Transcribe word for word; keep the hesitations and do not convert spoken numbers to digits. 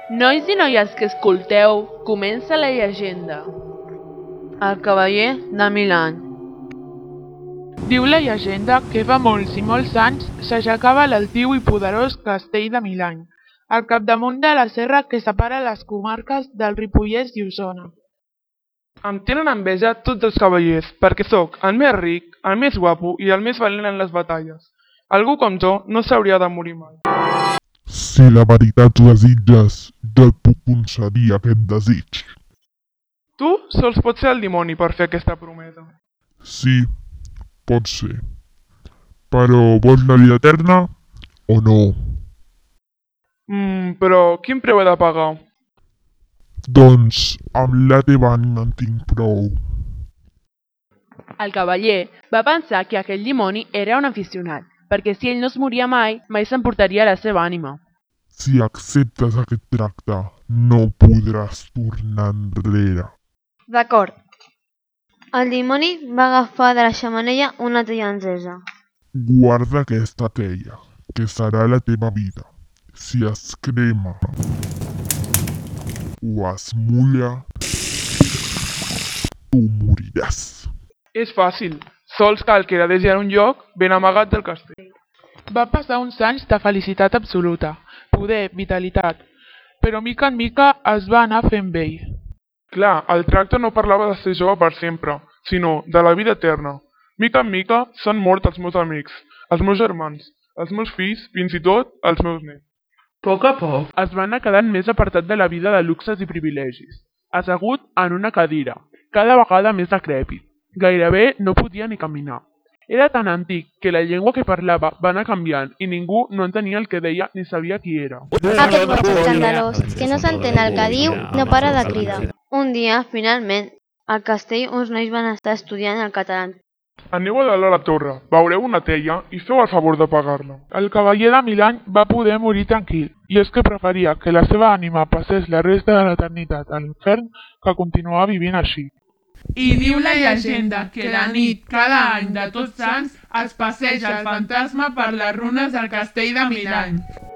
Nois i noies que escolteu, comença la llegenda. El cavaller de Milany. Diu la llegenda que fa molts i molts anys s'aixecava l'altiu i poderós castell de Milany, al capdamunt de la serra que separa les comarques del Ripollès i Osona. Em tenen enveja tots els cavallers, perquè sóc el més ric, el més guapo i el més valent en les batalles. Algú com jo no s'hauria de morir mai. Si la veritat ho desitges, jo et puc concedir aquest desig. Tu sols pots ser el dimoni per fer aquesta promesa. Sí, pot ser. Però vols la vida eterna o no? Mmm, però quin preu he de pagar? Doncs amb la teva ànima en tinc prou. El cavaller va pensar que aquell dimoni era un aficionat, perquè si ell no es moria mai, mai s'emportaria la seva ànima. Si acceptes aquest tracte, no podràs tornar enrere. D'acord. El dimoni va agafar de la xemeneia una teia encesa. Guarda aquesta teia, que serà la teva vida. Si es crema o es mulla, tu moriràs. És fàcil, sols cal que la deixi en un lloc ben amagat del castell. Va passar uns anys de felicitat absoluta, poder, vitalitat, però mica en mica es va anar fent vell. Clar, el tracte no parlava de ser jove per sempre, sinó de la vida eterna. Mica en mica s'han mort els meus amics, els meus germans, els meus fills, fins i tot els meus nets. A poc a poc es va anar quedant més apartat de la vida de luxes i privilegis, assegut en una cadira, cada vegada més decrèpit. Gairebé no podia ni caminar. Era tan antic que la llengua que parlava va anar canviant i ningú no entenia el que deia ni sabia qui era. Aquest boig escandalós, que no s'entén el que diu, no para de cridar. Un dia, finalment, al castell uns nois van estar estudiant el català. Aneu a dalt a la torre, veureu una teia i feu el favor de pagar-la. El cavaller de Milany va poder morir tranquil, i és que preferia que la seva ànima passés la resta de l'eternitat a l'infern que continuar vivint així. I diu la llegenda que la nit, cada any de Tots Sants, es passeja el fantasma per les runes del castell de Milany.